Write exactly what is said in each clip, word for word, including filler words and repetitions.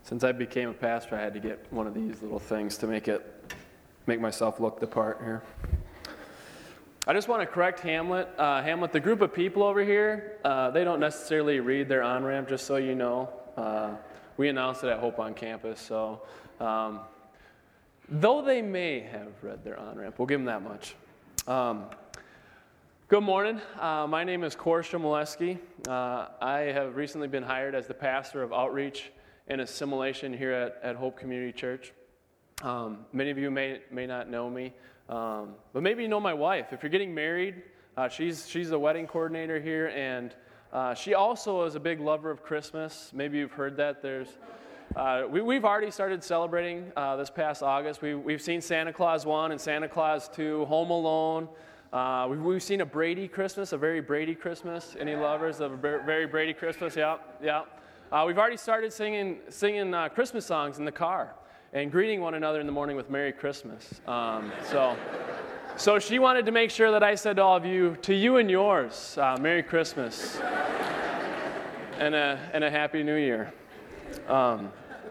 Since I became a pastor, I had to get one of these little things to make it, make myself look the part here. I just want to correct Hamlet. Uh, Hamlet, the group of people over here, uh, they don't necessarily read their on-ramp, just so you know. Uh, we announced it at Hope on Campus, so um, though they may have read their on-ramp, we'll give them that much. Um, good morning. Uh, my name is Korsha Molesky. Uh, I have recently been hired as the pastor of Outreach and Assimilation here at, at Hope Community Church. Um, many of you may may not know me, um, but maybe you know my wife. If you're getting married, uh, she's she's a wedding coordinator here, and uh, she also is a big lover of Christmas. Maybe you've heard that. There's uh, we, we've already started celebrating uh, this past August. We, we've seen Santa Claus one and Santa Claus two, Home Alone. Uh, we've, we've seen a Brady Christmas, a very Brady Christmas. Any lovers of a very Brady Christmas? Yeah, yeah. Uh, we've already started singing singing uh, Christmas songs in the car and greeting one another in the morning with Merry Christmas. Um, so, so she wanted to make sure that I said to all of you, to you and yours, uh, Merry Christmas and a and a Happy New Year. Um,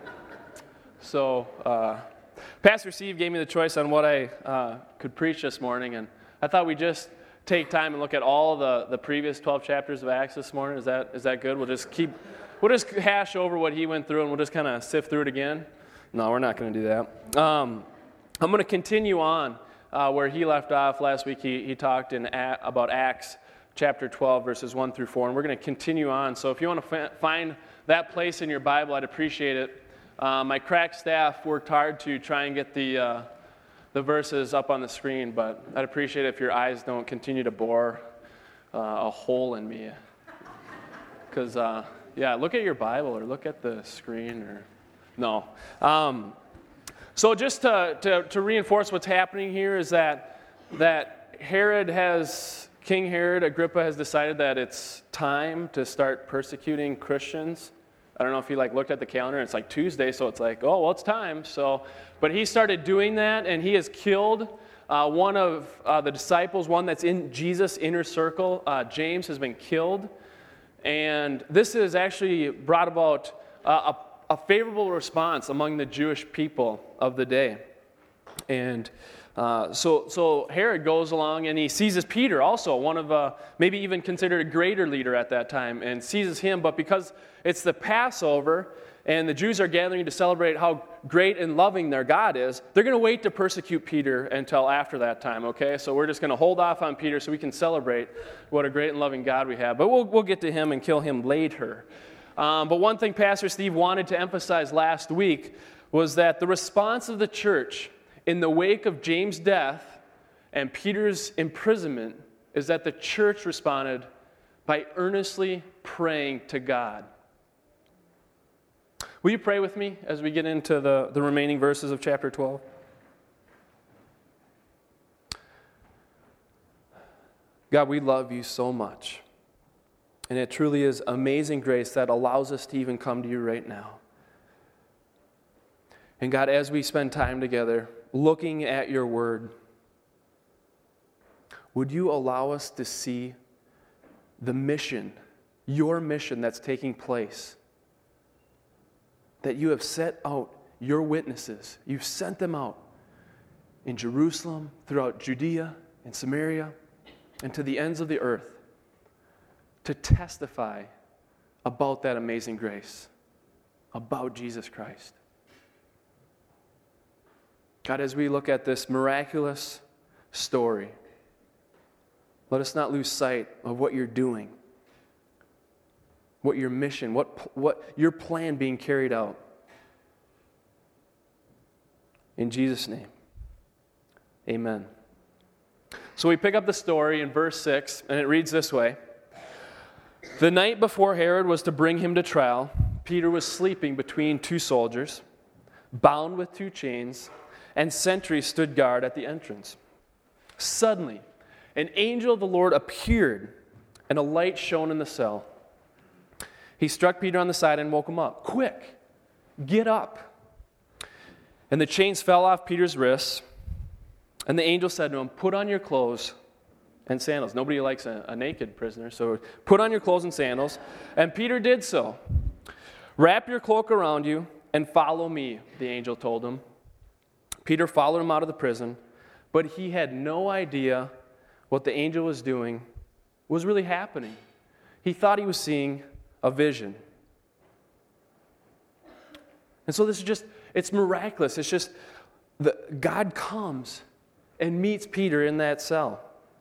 so, uh, Pastor Steve gave me the choice on what I uh, could preach this morning, and I thought we'd just take time and look at all the, the previous twelve chapters of Acts this morning. Is that is that good? We'll just keep. We'll just hash over what he went through, and we'll just kind of sift through it again. No, we're not going to do that. Um, I'm going to continue on uh, where he left off last week. He, he talked in a- about Acts chapter twelve, verses one through four, and we're going to continue on. So if you want to fa- find that place in your Bible, I'd appreciate it. Uh, my crack staff worked hard to try and get the uh, the verses up on the screen, but I'd appreciate it if your eyes don't continue to bore uh, a hole in me. Because... Uh, Yeah, look at your Bible or look at the screen or no. Um, so just to, to, to reinforce what's happening here is that that Herod has, King Herod Agrippa has decided that it's time to start persecuting Christians. I don't know if you like looked at the calendar and it's like Tuesday, so it's like, oh, well, it's time. So, but he started doing that, and he has killed uh, one of uh, the disciples, one that's in Jesus' inner circle. Uh, James has been killed. And this has actually brought about uh, a, a favorable response among the Jewish people of the day. And uh, so, so Herod goes along and he seizes Peter, also one of uh, maybe even considered a greater leader at that time, and seizes him. But because it's the Passover and the Jews are gathering to celebrate how great and loving their God is, they're going to wait to persecute Peter until after that time, okay? So we're just going to hold off on Peter so we can celebrate what a great and loving God we have. But we'll we'll get to him and kill him later. Um, but one thing Pastor Steve wanted to emphasize last week was that the response of the church in the wake of James' death and Peter's imprisonment is that the church responded by earnestly praying to God. Will you pray with me as we get into the, the remaining verses of chapter twelve? God, we love you so much. And it truly is amazing grace that allows us to even come to you right now. And God, as we spend time together looking at your word, would you allow us to see the mission, your mission that's taking place? That you have set out your witnesses. You've sent them out in Jerusalem, throughout Judea and Samaria, and to the ends of the earth to testify about that amazing grace, about Jesus Christ. God, as we look at this miraculous story, let us not lose sight of what you're doing. What your mission, what what your plan being carried out. In Jesus' name, amen. So we pick up the story in verse six, and it reads this way. The night before Herod was to bring him to trial, Peter was sleeping between two soldiers, bound with two chains, and sentries stood guard at the entrance. Suddenly, an angel of the Lord appeared, and a light shone in the cell. He struck Peter on the side and woke him up. Quick, get up. And the chains fell off Peter's wrists. And the angel said to him, put on your clothes and sandals. Nobody likes a, a naked prisoner, so put on your clothes and sandals. And Peter did so. Wrap your cloak around you and follow me, the angel told him. Peter followed him out of the prison, but he had no idea what the angel was doing was really happening. He thought he was seeing a vision. And so this is just, it's miraculous. It's just, the, God comes and meets Peter in that cell.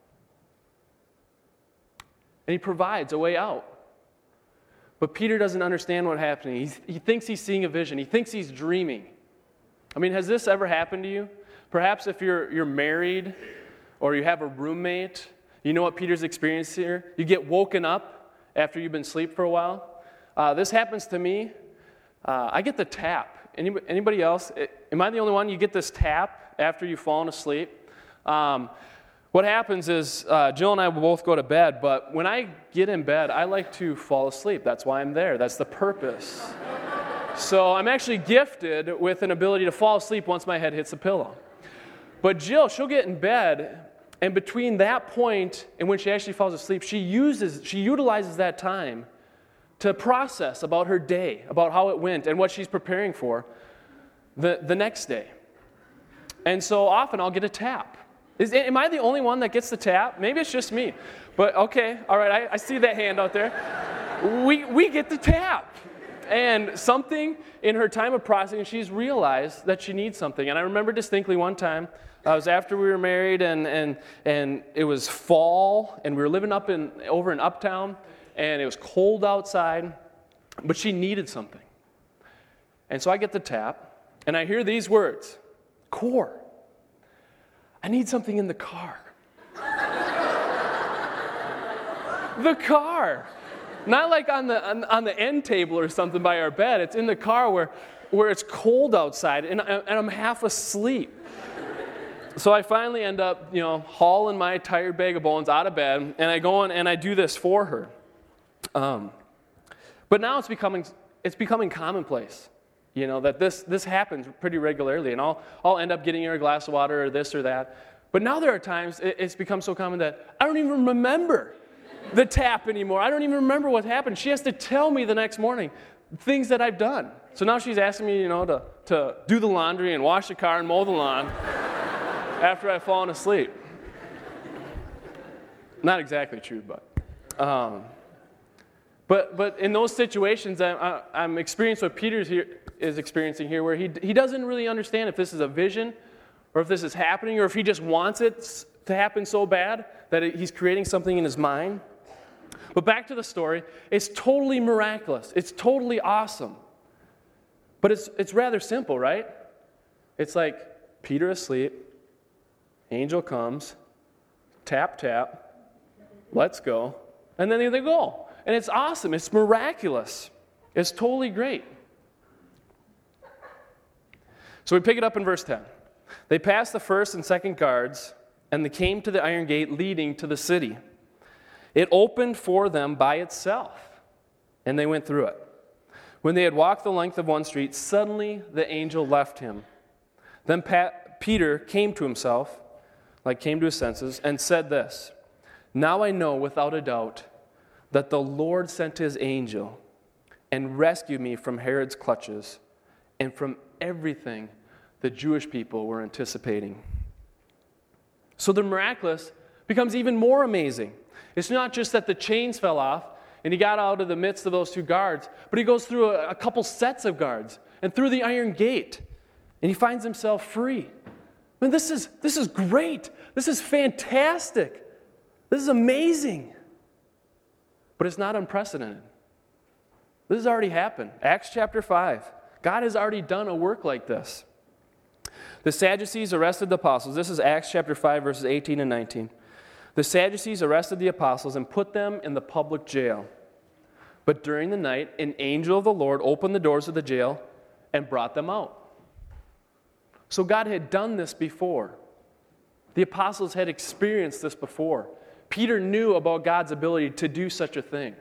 And he provides a way out. But Peter doesn't understand what's happening. He, he thinks he's seeing a vision. He thinks he's dreaming. I mean, has this ever happened to you? Perhaps if you're you're married or you have a roommate, you know what Peter's experienced here? You get woken up after you've been asleep for a while. Uh, this happens to me. Uh, I get the tap. Anybody, anybody else? Am I the only one? You get this tap after you've fallen asleep. Um, what happens is uh, Jill and I will both go to bed, but when I get in bed, I like to fall asleep. That's why I'm there. That's the purpose. So I'm actually gifted with an ability to fall asleep once my head hits the pillow. But Jill, she'll get in bed, and between that point and when she actually falls asleep, she uses, she utilizes that time to process about her day, about how it went, and what she's preparing for the, the next day. And so often I'll get a tap. Is, am I the only one that gets the tap? Maybe it's just me. But okay, all right, I, I see that hand out there. We, we get the tap. And something in her time of processing, she's realized that she needs something. And I remember distinctly one time, uh, it was after we were married, and, and, and it was fall, and we were living up in over in Uptown, and it was cold outside, but she needed something. And so I get the tap, and I hear these words, "Core, I need something in the car." The car. Not like on the on, on the end table or something by our bed. It's in the car where, where it's cold outside, and, and I'm half asleep. So I finally end up, you know, hauling my tired bag of bones out of bed, and I go in and I do this for her. Um, but now it's becoming it's becoming commonplace, you know, that this this happens pretty regularly, and I'll I'll end up getting her a glass of water or this or that. But now there are times it, it's become so common that I don't even remember the tap anymore. I don't even remember what happened. She has to tell me the next morning things that I've done. So now she's asking me, you know, to, to do the laundry and wash the car and mow the lawn after I've fallen asleep. Not exactly true, but um, but but in those situations, I, I, I'm experiencing what Peter here is experiencing here, where he he doesn't really understand if this is a vision, or if this is happening, or if he just wants it to happen so bad that it, he's creating something in his mind. But back to the story, it's totally miraculous. It's totally awesome. But it's it's rather simple, right? It's like Peter asleep, angel comes, tap, tap, let's go, and then they go. And it's awesome. It's miraculous. It's totally great. So we pick it up in verse ten. They passed the first and second guards, and they came to the iron gate leading to the city. It opened for them by itself, and they went through it. When they had walked the length of one street, suddenly the angel left him. Then Pat, Peter came to himself, like came to his senses, and said this, "Now I know without a doubt that the Lord sent his angel and rescued me from Herod's clutches and from everything the Jewish people were anticipating." So the miraculous becomes even more amazing. It's not just that the chains fell off and he got out of the midst of those two guards, but he goes through a, a couple sets of guards and through the iron gate, and he finds himself free. I mean, this is, this is great. This is fantastic. This is amazing. But it's not unprecedented. This has already happened. Acts chapter five. God has already done a work like this. The Sadducees arrested the apostles. This is Acts chapter five, verses eighteen and nineteen. The Sadducees arrested the apostles and put them in the public jail. But during the night, an angel of the Lord opened the doors of the jail and brought them out. So God had done this before. The apostles had experienced this before. Peter knew about God's ability to do such a thing.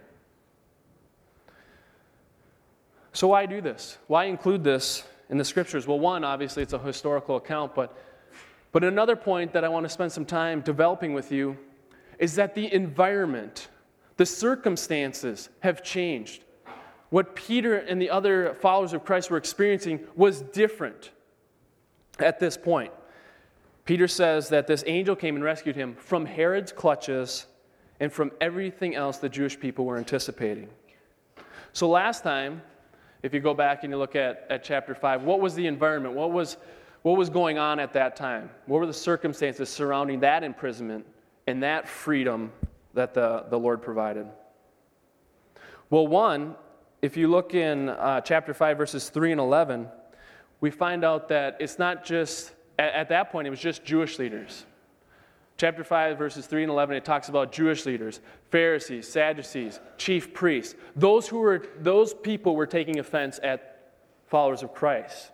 So why do this? Why include this in the scriptures? Well, one, obviously, it's a historical account, but, but another point that I want to spend some time developing with you is that the environment, the circumstances have changed. what Peter and the other followers of Christ were experiencing was different at this point. Peter says that this angel came and rescued him from Herod's clutches and from everything else the Jewish people were anticipating. So last time, if you go back and you look at, at chapter five, what was the environment? What was, what was going on at that time? What were the circumstances surrounding that imprisonment and that freedom that the, the Lord provided? Well, one, if you look in uh, chapter five, verses three and eleven, we find out that it's not just, at, at that point, it was just Jewish leaders. Chapter five, verses three and eleven, it talks about Jewish leaders, Pharisees, Sadducees, chief priests. Those who were, those people were taking offense at followers of Christ.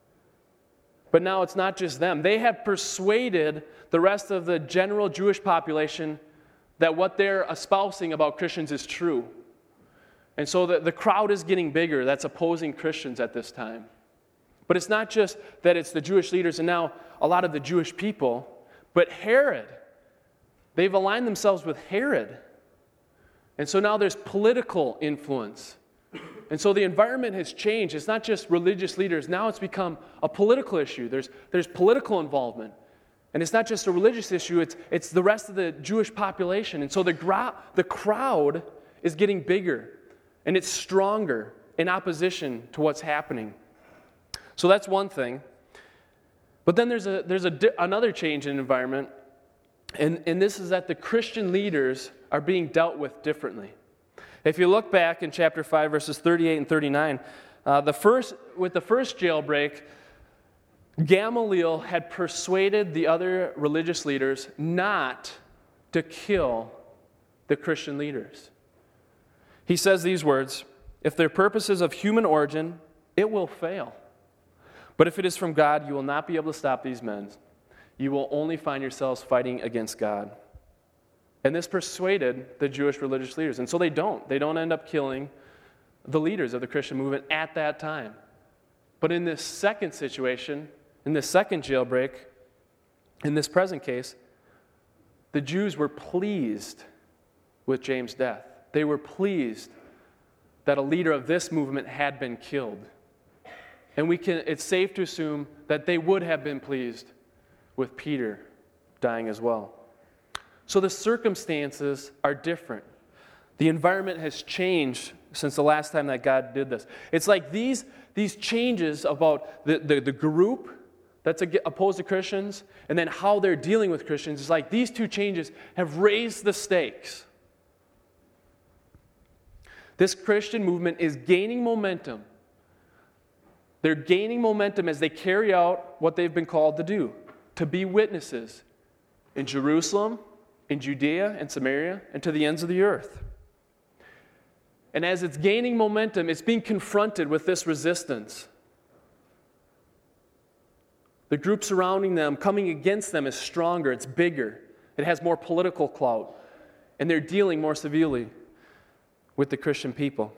But now it's not just them. They have persuaded the rest of the general Jewish population that what they're espousing about Christians is true. And so the, the crowd is getting bigger that's opposing Christians at this time. But it's not just that it's the Jewish leaders and now a lot of the Jewish people, but Herod. They've aligned themselves with Herod. And so now there's political influence. And so the environment has changed. It's not just religious leaders. Now it's become a political issue. There's, there's political involvement. And it's not just a religious issue, it's, it's the rest of the Jewish population. And so the, gra- the crowd is getting bigger. And it's stronger in opposition to what's happening. So that's one thing. But then there's a there's a di- another change in environment, and, and this is that the Christian leaders are being dealt with differently. If you look back in chapter five, verses thirty-eight and thirty-nine, uh, the first with the first jailbreak, Gamaliel had persuaded the other religious leaders not to kill the Christian leaders. He says these words, "If their purpose is of human origin, it will fail. But if it is from God, you will not be able to stop these men. You will only find yourselves fighting against God." And this persuaded the Jewish religious leaders. And so they don't. They don't end up killing the leaders of the Christian movement at that time. But in this second situation, in this second jailbreak, in this present case, the Jews were pleased with James' death. They were pleased that a leader of this movement had been killed. And we can, it's safe to assume that they would have been pleased with Peter dying as well. So the circumstances are different. The environment has changed since the last time that God did this. It's like these, these changes about the, the, the group that's opposed to Christians and then how they're dealing with Christians, it's like these two changes have raised the stakes. This Christian movement is gaining momentum. They're gaining momentum as they carry out what they've been called to do, to be witnesses in Jerusalem, in Judea and Samaria, and to the ends of the earth. And as it's gaining momentum, it's being confronted with this resistance. The group surrounding them, coming against them, is stronger, it's bigger, it has more political clout, and they're dealing more severely with the Christian people.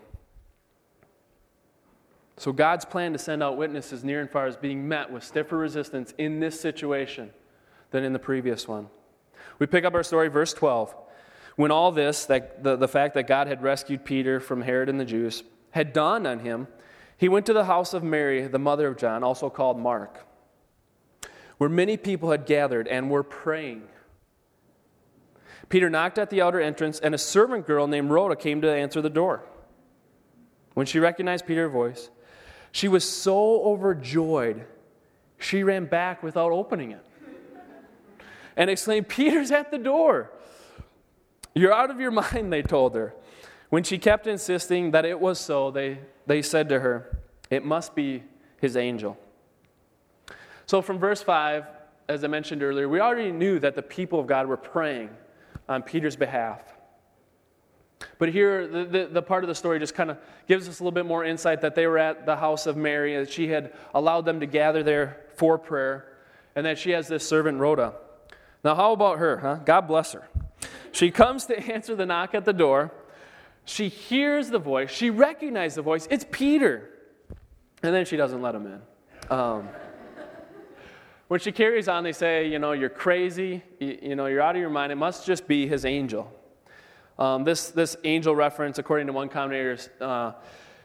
So God's plan to send out witnesses near and far is being met with stiffer resistance in this situation than in the previous one. We pick up our story, verse twelve. When all this, that the, the fact that God had rescued Peter from Herod and the Jews, had dawned on him, he went to the house of Mary, the mother of John, also called Mark, where many people had gathered and were praying. Peter knocked at the outer entrance, and a servant girl named Rhoda came to answer the door. When she recognized Peter's voice, she was so overjoyed, she ran back without opening it and exclaimed, "Peter's at the door." "You're out of your mind," they told her. When she kept insisting that it was so, they, they said to her, "It must be his angel." So from verse five, as I mentioned earlier, we already knew that the people of God were praying on Peter's behalf. But here, the, the, the part of the story just kind of gives us a little bit more insight that they were at the house of Mary, that she had allowed them to gather there for prayer, and that she has this servant, Rhoda. Now, how about her, huh? God bless her. She comes to answer the knock at the door. She hears the voice. She recognizes the voice. It's Peter. And then she doesn't let him in. Um, when she carries on, they say, you know, "You're crazy. You, you know, you're out of your mind. It must just be his angel." Um, this, this angel reference, according to one commentator, uh,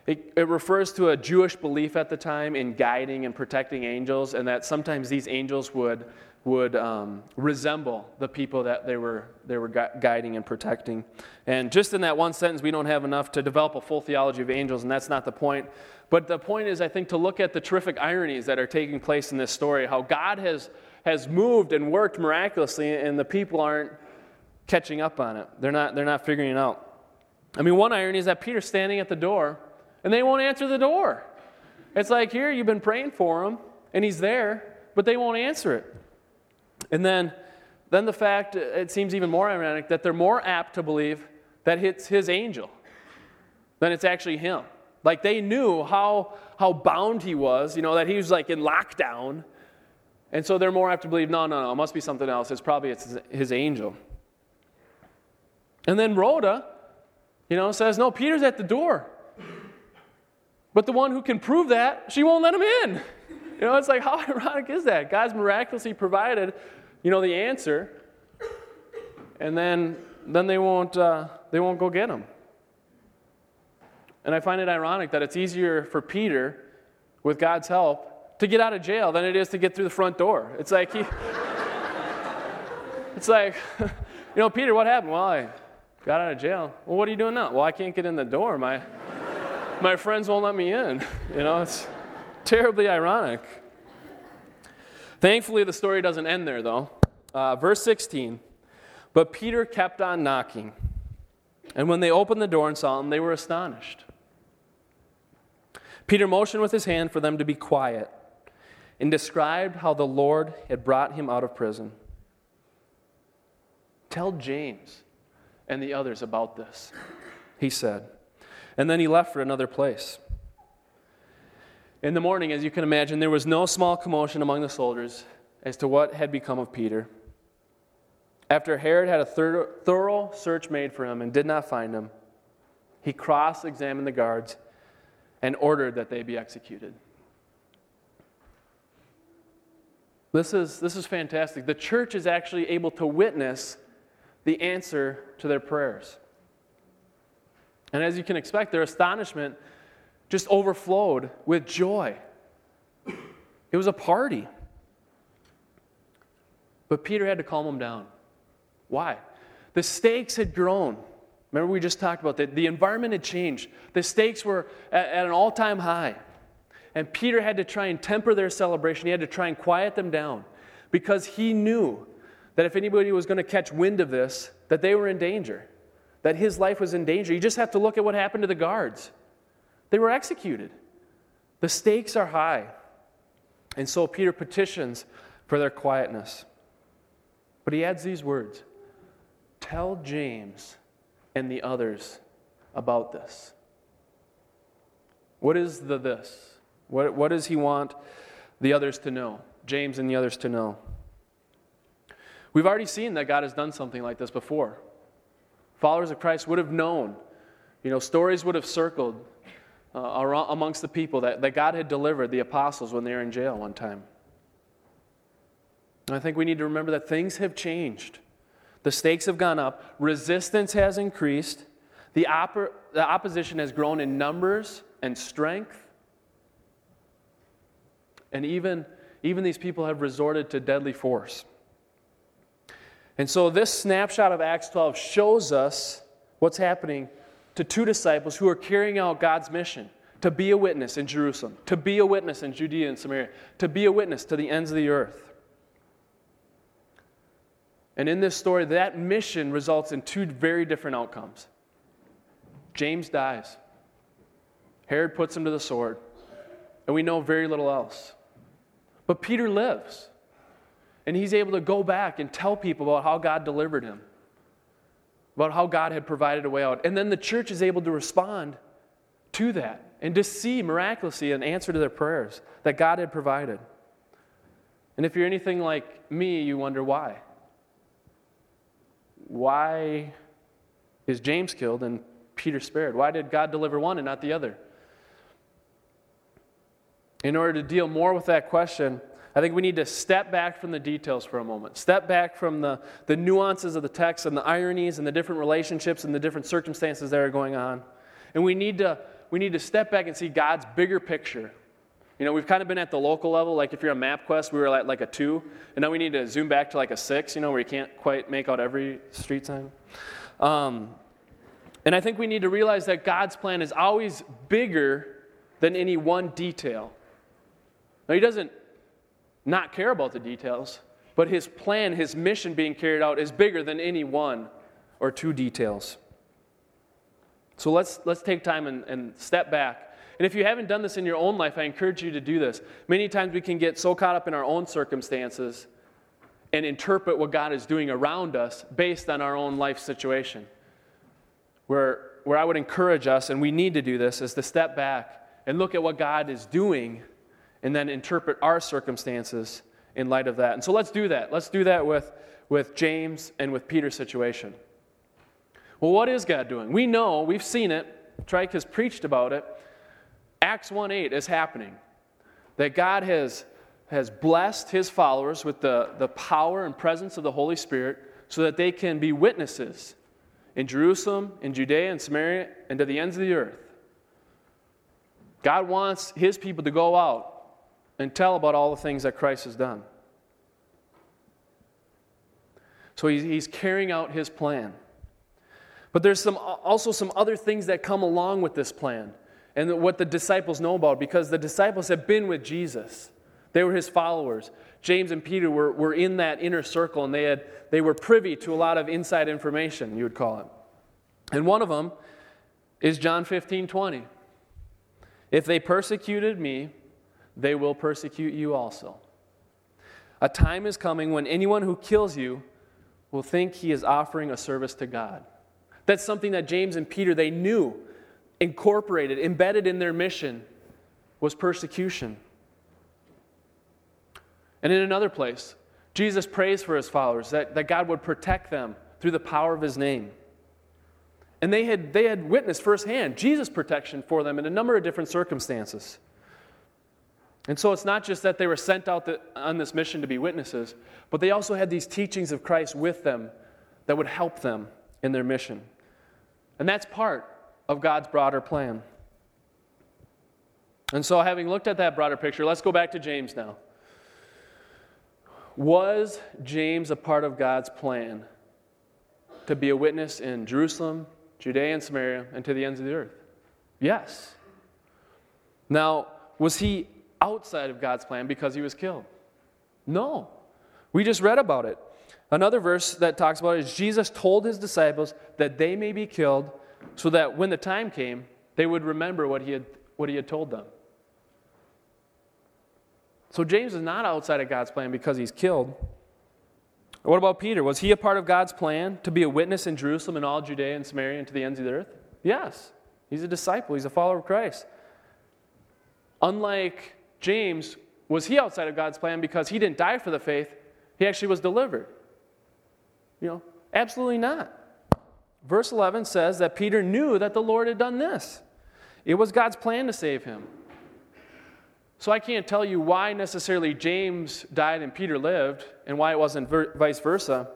It, it refers to a Jewish belief at the time in guiding and protecting angels, and that sometimes these angels would would um, resemble the people that they were they were gu- guiding and protecting. And just in that one sentence, we don't have enough to develop a full theology of angels, and that's not the point. But the point is, I think, to look at the terrific ironies that are taking place in this story, how God has has moved and worked miraculously, and the people aren't catching up on it. They're not they're not figuring it out. I mean, one irony is that Peter's standing at the door, and they won't answer the door. It's like, here, you've been praying for him, and he's there, but they won't answer it. And then, then the fact, it seems even more ironic, that they're more apt to believe that it's his angel than it's actually him. Like, they knew how, how bound he was, you know, that he was like in lockdown. And so they're more apt to believe, no, no, no, it must be something else. It's probably it's his, his angel. And then Rhoda, you know, says, no, Peter's at the door. But the one who can prove that, she won't let him in. You know, it's like, how ironic is that? God's miraculously provided, you know, the answer, and then then they won't uh, they won't go get him. And I find it ironic that it's easier for Peter, with God's help, to get out of jail than it is to get through the front door. It's like he, it's like, you know, Peter, what happened? Well, I got out of jail. Well, what are you doing now? Well, I can't get in the door. My my friends won't let me in. You know, it's terribly ironic. Thankfully, the story doesn't end there, though. Uh, verse sixteen, but Peter kept on knocking, and when they opened the door and saw him, they were astonished. Peter motioned with his hand for them to be quiet and described how the Lord had brought him out of prison. Tell James and the others about this, he said. And then he left for another place. In the morning, as you can imagine, there was no small commotion among the soldiers as to what had become of Peter. After Herod had a thir- thorough search made for him and did not find him, he cross-examined the guards and ordered that they be executed. This is, this is fantastic. The church is actually able to witness the answer to their prayers. And as you can expect, their astonishment just overflowed with joy. It was a party. But Peter had to calm them down. Why? The stakes had grown. Remember, we just talked about that. The environment had changed. The stakes were at, at an all-time high. And Peter had to try and temper their celebration. He had to try and quiet them down because he knew that if anybody was going to catch wind of this, that they were in danger, that his life was in danger. You just have to look at what happened to the guards. They were executed. The stakes are high. And so Peter petitions for their quietness. But he adds these words, tell James and the others about this. What is the this? What, what does he want the others to know? James and the others to know. We've already seen that God has done something like this before. Followers of Christ would have known, you know, stories would have circled uh, around, amongst the people that, that God had delivered the apostles when they were in jail one time. And I think we need to remember that things have changed. The stakes have gone up. Resistance has increased. The, oppor- the opposition has grown in numbers and strength. And even, even these people have resorted to deadly force. And so this snapshot of Acts twelve shows us what's happening to two disciples who are carrying out God's mission to be a witness in Jerusalem, to be a witness in Judea and Samaria, to be a witness to the ends of the earth. And in this story, that mission results in two very different outcomes. James dies. Herod puts him to the sword. And we know very little else. But Peter lives. And he's able to go back and tell people about how God delivered him, about how God had provided a way out. And then the church is able to respond to that and to see miraculously an answer to their prayers that God had provided. And if you're anything like me, you wonder why. Why is James killed and Peter spared? Why did God deliver one and not the other? In order to deal more with that question, I think we need to step back from the details for a moment. Step back from the, the nuances of the text and the ironies and the different relationships and the different circumstances that are going on. And we need to, we need to step back and see God's bigger picture. You know, we've kind of been at the local level, like if you're on MapQuest, we were at like a two, and now we need to zoom back to like a six, you know, where you can't quite make out every street sign. Um, and I think we need to realize that God's plan is always bigger than any one detail. Now, he doesn't not care about the details, but his plan, his mission being carried out is bigger than any one or two details. So let's let's take time and, and step back. And if you haven't done this in your own life, I encourage you to do this. Many times we can get so caught up in our own circumstances and interpret what God is doing around us based on our own life situation. Where, where I would encourage us, and we need to do this, is to step back and look at what God is doing and then interpret our circumstances in light of that. And so let's do that. Let's do that with, with James and with Peter's situation. Well, what is God doing? We know, we've seen it. Trike has preached about it. Acts one eight is happening. That God has, has blessed his followers with the, the power and presence of the Holy Spirit so that they can be witnesses in Jerusalem, in Judea, and Samaria, and to the ends of the earth. God wants his people to go out and tell about all the things that Christ has done. So he's, he's carrying out his plan. But there's some also some other things that come along with this plan. And what the disciples know about, because the disciples have been with Jesus. They were his followers. James and Peter were, were in that inner circle, and they had they were privy to a lot of inside information, you would call it. And one of them is John fifteen twenty. If they persecuted me, they will persecute you also. A time is coming when anyone who kills you will think he is offering a service to God. That's something that James and Peter, they knew. Incorporated, embedded in their mission was persecution. And in another place, Jesus prays for his followers that, that God would protect them through the power of his name. And they had, they had witnessed firsthand Jesus' protection for them in a number of different circumstances. And so it's not just that they were sent out the, on this mission to be witnesses, but they also had these teachings of Christ with them that would help them in their mission. And that's part of God's broader plan. And so having looked at that broader picture, let's go back to James now. Was James a part of God's plan to be a witness in Jerusalem, Judea, and Samaria, and to the ends of the earth? Yes. Now, was he outside of God's plan because he was killed? No. We just read about it. Another verse that talks about it is Jesus told his disciples that they may be killed so that when the time came, they would remember what he had, what he had told them. So James is not outside of God's plan because he's killed. What about Peter? Was he a part of God's plan to be a witness in Jerusalem and all Judea and Samaria and to the ends of the earth? Yes. He's a disciple. He's a follower of Christ. Unlike James, was he outside of God's plan because he didn't die for the faith? He actually was delivered. You know, absolutely not. Verse eleven says that Peter knew that the Lord had done this. It was God's plan to save him. So I can't tell you why necessarily James died and Peter lived and why it wasn't ver- vice versa.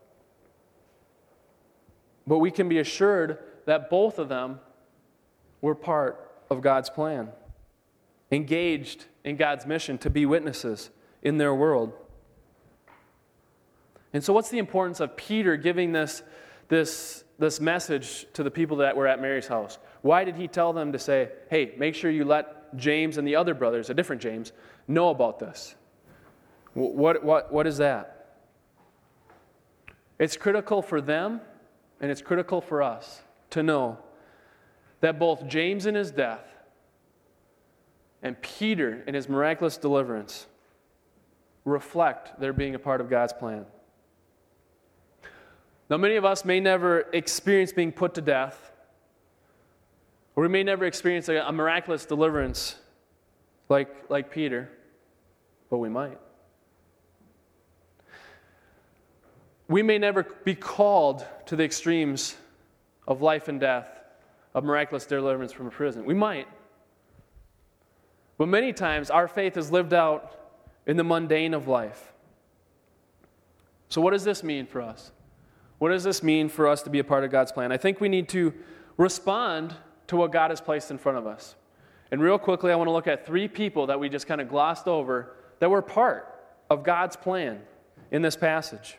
But we can be assured that both of them were part of God's plan, engaged in God's mission to be witnesses in their world. And so what's the importance of Peter giving this, this, this message to the people that were at Mary's house? Why did he tell them to say, hey, make sure you let James and the other brothers, a different James, know about this? What, what, what is that? It's critical for them, and it's critical for us to know that both James in his death and Peter in his miraculous deliverance reflect their being a part of God's plan. Now, many of us may never experience being put to death, or we may never experience a, a miraculous deliverance like, like Peter, but we might. We may never be called to the extremes of life and death, of miraculous deliverance from a prison. We might. But many times our faith is lived out in the mundane of life. So what does this mean for us? What does this mean for us to be a part of God's plan? I think we need to respond to what God has placed in front of us. And real quickly, I want to look at three people that we just kind of glossed over that were part of God's plan in this passage.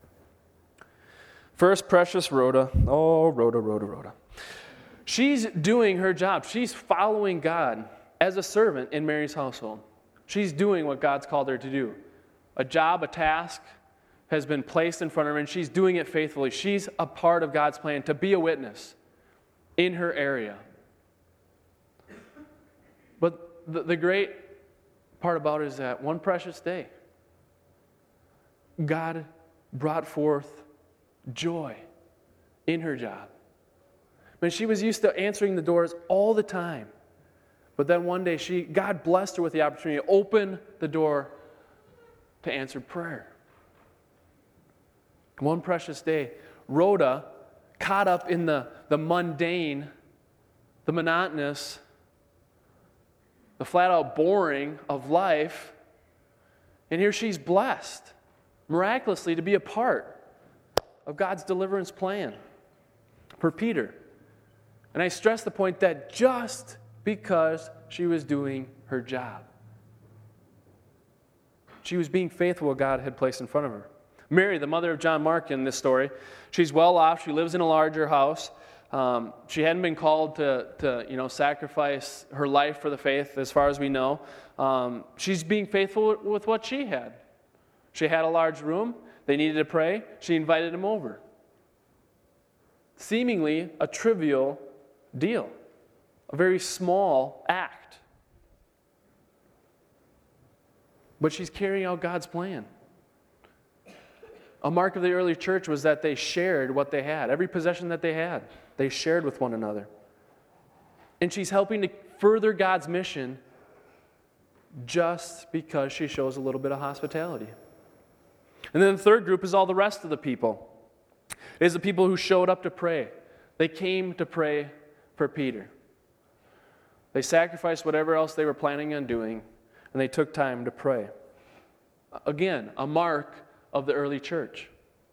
First, precious Rhoda. Oh, Rhoda, Rhoda, Rhoda. She's doing her job. She's following God as a servant in Mary's household. She's doing what God's called her to do. A job, a task has been placed in front of her, and she's doing it faithfully. She's a part of God's plan to be a witness in her area. But the, the great part about it is that one precious day, God brought forth joy in her job. I mean, she was used to answering the doors all the time. But then one day, she God blessed her with the opportunity to open the door to answer prayer. One precious day, Rhoda, caught up in the, the mundane, the monotonous, the flat-out boring of life, and here she's blessed, miraculously, to be a part of God's deliverance plan for Peter. And I stress the point that just because she was doing her job, she was being faithful to what God had placed in front of her. Mary, the mother of John Mark in this story, she's well off. She lives in a larger house. Um, she hadn't been called to, to, you know, sacrifice her life for the faith, as far as we know. Um, she's being faithful with what she had. She had a large room. They needed to pray. She invited him over. Seemingly a trivial deal, a very small act. But she's carrying out God's plan. A mark of the early church was that they shared what they had. Every possession that they had, they shared with one another. And she's helping to further God's mission just because she shows a little bit of hospitality. And then the third group is all the rest of the people. It is the people who showed up to pray. They came to pray for Peter. They sacrificed whatever else they were planning on doing, and they took time to pray. Again, a mark of the early church.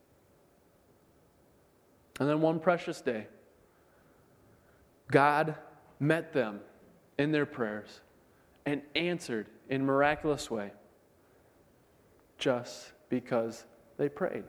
And then one precious day, God met them in their prayers and answered in a miraculous way just because they prayed.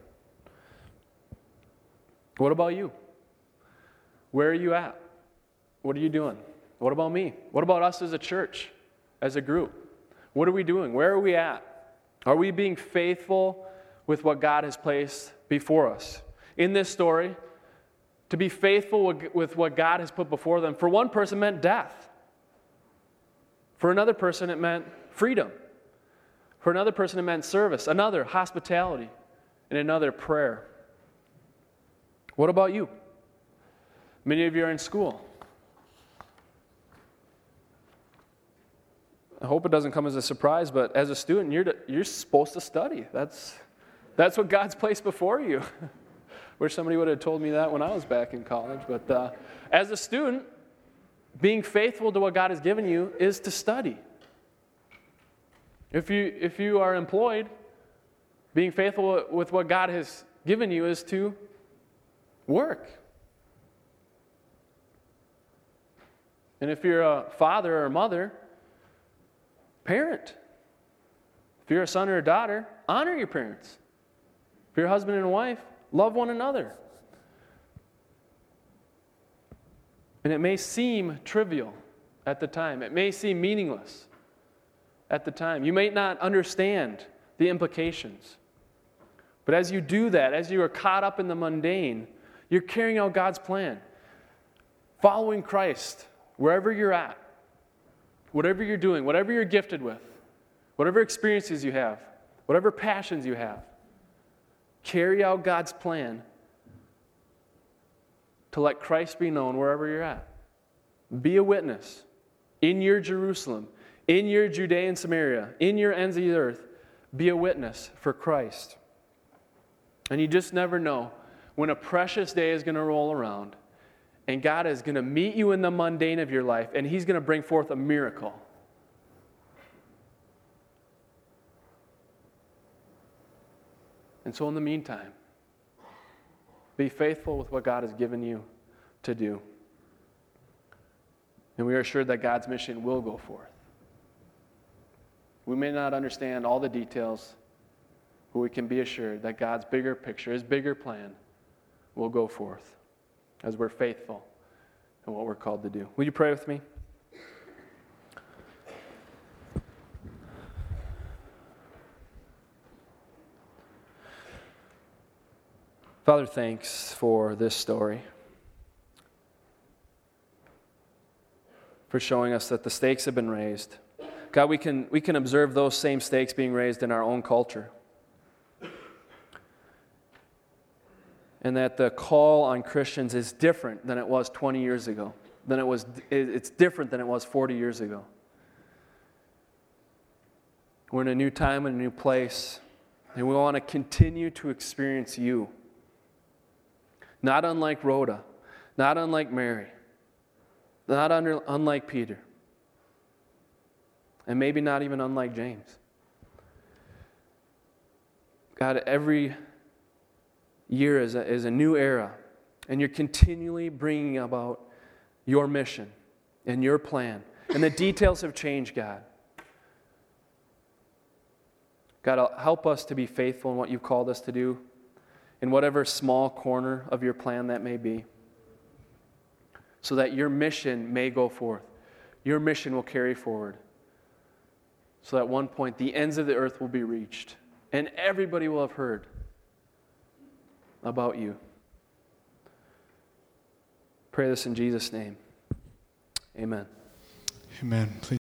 What about you? Where are you at? What are you doing? What about me? What about us as a church, as a group? What are we doing? Where are we at? Are we being faithful with what God has placed before us? In this story, to be faithful with what God has put before them, for one person meant death. For another person, it meant freedom. For another person, it meant service. Another, hospitality. And another, prayer. What about you? Many of you are in school. I hope it doesn't come as a surprise, but as a student, you're to, you're supposed to study. That's that's what God's placed before you. Wish somebody would have told me that when I was back in college. But uh, as a student, being faithful to what God has given you is to study. If you if you are employed, being faithful with what God has given you is to work. And if you're a father or a mother, parent. If you're a son or a daughter, honor your parents. If you're a husband and a wife, love one another. And it may seem trivial at the time. It may seem meaningless at the time. You may not understand the implications. But as you do that, as you are caught up in the mundane, you're carrying out God's plan. Following Christ, wherever you're at, whatever you're doing, whatever you're gifted with, whatever experiences you have, whatever passions you have, carry out God's plan to let Christ be known wherever you're at. Be a witness in your Jerusalem, in your Judea and Samaria, in your ends of the earth. Be a witness for Christ. And you just never know when a precious day is going to roll around and God is going to meet you in the mundane of your life, and He's going to bring forth a miracle. And so in the meantime, be faithful with what God has given you to do. And we are assured that God's mission will go forth. We may not understand all the details, but we can be assured that God's bigger picture, His bigger plan, will go forth as we're faithful in what we're called to do. Will you pray with me? Father, thanks for this story, for showing us that the stakes have been raised. God, we can, we can observe those same stakes being raised in our own culture. And that the call on Christians is different than it was twenty years ago. Than it was, it's different than it was forty years ago. We're in a new time and a new place, and we want to continue to experience you. Not unlike Rhoda, not unlike Mary, not under, unlike Peter, and maybe not even unlike James. God, every year is a, is a new era, and you're continually bringing about your mission and your plan, and the details have changed, God. God, help us to be faithful in what you've called us to do, in whatever small corner of your plan that may be, so that your mission may go forth. Your mission will carry forward, so that at one point the ends of the earth will be reached, and everybody will have heard about you. Pray this in Jesus' name. Amen. Amen. Please.